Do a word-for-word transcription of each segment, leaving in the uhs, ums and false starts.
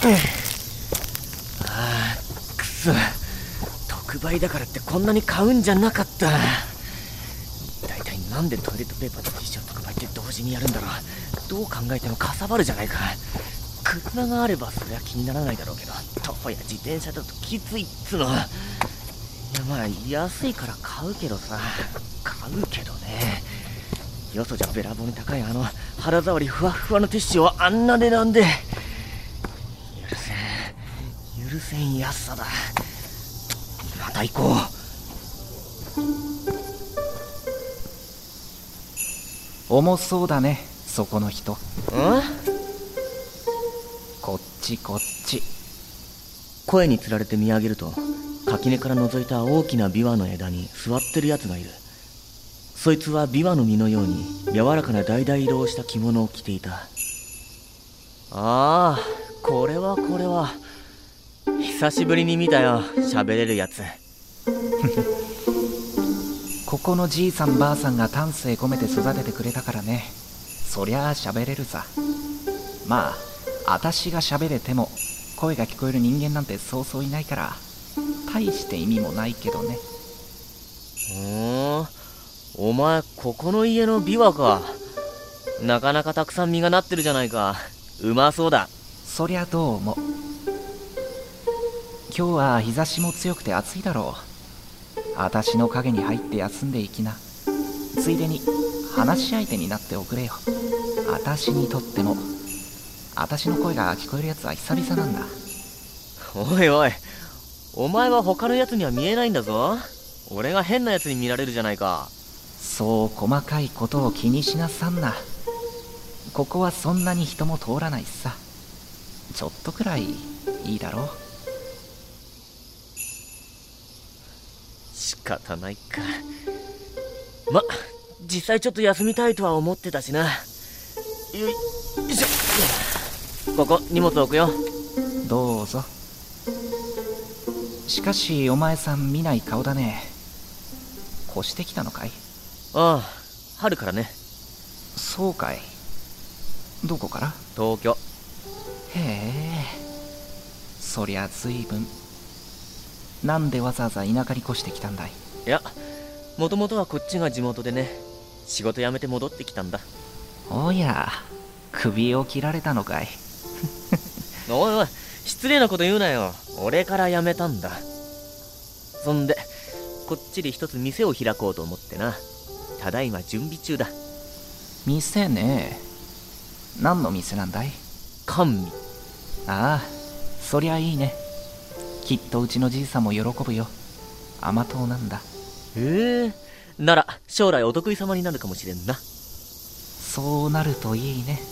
あーくそ、特売だからってこんなに買うんじゃなかった。だいたいなんでトイレットペーパーとティッシュの特売って同時にやるんだろう。どう考えてもかさばるじゃないか。車があればそりゃ気にならないだろうけど、徒歩や自転車だときついっつの。いやまあ安いから買うけどさ、買うけどね。よそじゃべらぼうに高いあの肌触りふわふわのティッシュをあんな値段で。許せん許せん安さだ。また行こう。重そうだね、そこの人。ん？こっちこっち。 声につられて見上げると、垣根から覗いた大きなビワの枝に座ってるやつがいる。そいつはビワの実のように柔らかな橙色をした着物を着ていた。ああ、これはこれは久しぶりに見たよ、喋れるやつ。 ここのじいさんばあさんが丹精込めて育ててくれたからね。そりゃあ喋れるさ。まああたしが喋れても声が聞こえる人間なんてそうそういないから、大して意味もないけどね。 ふーん、お前ここの家のビワか。なかなかたくさん実がなってるじゃないか。うまそうだ。 そりゃどうも。今日は日差しも強くて暑いだろう。あたしの影に入って休んでいきな。ついでに話し相手になっておくれよ。あたしにとってもあたしの声が聞こえるやつは久々なんだ。 おいおい、お前は他のやつには見えないんだぞ。俺が変なやつに見られるじゃないか。 そう細かいことを気にしなさんな。ここはそんなに人も通らないさ。ちょっとくらいいいだろう。 仕方ないか。ま、実際ちょっと休みたいとは思ってたしな。よいしょ。ここ荷物置くよ。 どうぞ。しかしお前さん見ない顔だね。越してきたのかい？ ああ、春からね。 そうかい。どこから？ 東京。 へえ、そりゃ随分。なんでわざわざ田舎に越してきたんだい？ いや、もともとはこっちが地元でね。仕事辞めて戻ってきたんだ。 おや、首を切られたのかい？ おいおい、失礼なこと言うなよ。俺から辞めたんだ。そんでこっちで一つ店を開こうと思ってな。ただいま準備中だ。 店ね。何の店なんだい？ 甘味。 ああ、そりゃいいね。きっとうちのじいさんも喜ぶよ。甘党なんだ。 へえ、なら将来お得意様になるかもしれんな。 そうなるといいね。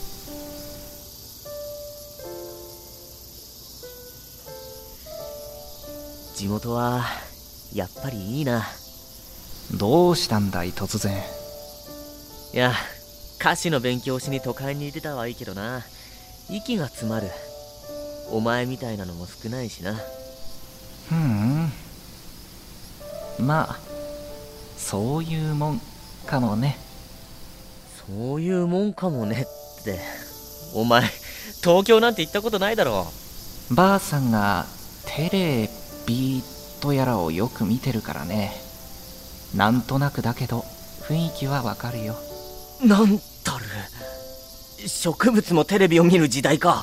地元はやっぱりいいな。 どうしたんだい突然。 いや、歌詞の勉強しに都会に出たはいいけどな、息が詰まる。お前みたいなのも少ないしな。 ふん、まあそういうもんかもね。 そういうもんかもねって、お前東京なんて行ったことないだろ。 ばあさんがテレビとやらをよく見てるからね。なんとなくだけど雰囲気はわかるよ。 なんたる植物もテレビを見る時代か。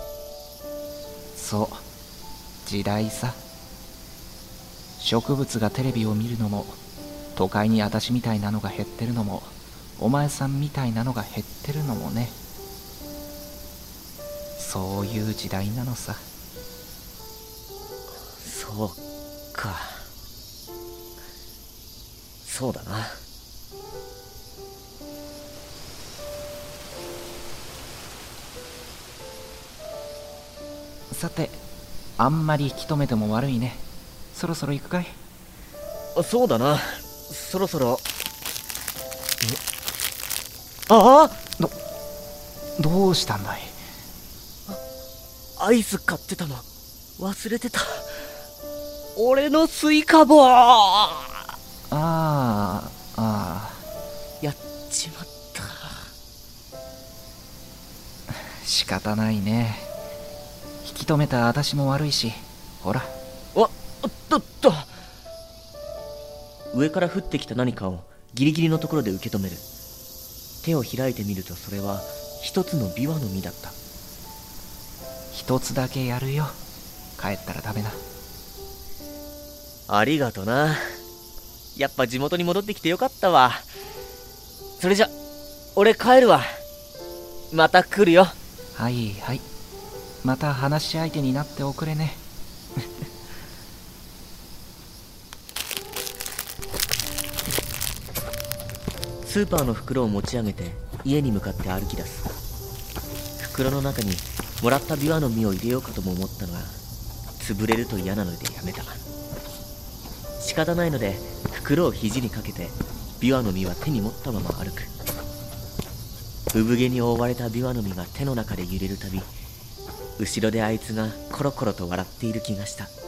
そう、時代さ。植物がテレビを見るのも、都会に私みたいなのが減ってるのも、お前さんみたいなのが減ってるのもね。そういう時代なのさ。 そうか、そうだな。 さて、あんまり引き止めても悪いね。そろそろ行くかい？ そうだな、そろそろ。ああ、 どどうしたんだい？ アイス買ってたの忘れてた。俺のスイカ棒。あああ、ああ、 やっちまった。 仕方ないね。引き止めた私も悪いし、ほら。 おっとっと。上から降ってきた何かをギリギリのところで受け止める。手を開いてみると、それは一つのビワの実だった。 一つだけやるよ。帰ったら食べな。 ありがとな。やっぱ地元に戻ってきてよかったわ。それじゃ俺帰るわ。また来るよ。 はいはい、また話し相手になっておくれね。 スーパーの袋を持ち上げて家に向かって歩き出す。袋の中にもらったビワの実を入れようかとも思ったが、潰れると嫌なのでやめた。仕方ないので袋を肘にかけてビワの実は手に持ったまま歩く。産毛に覆われたビワの実が手の中で揺れるたび、後ろであいつがコロコロと笑っている気がした。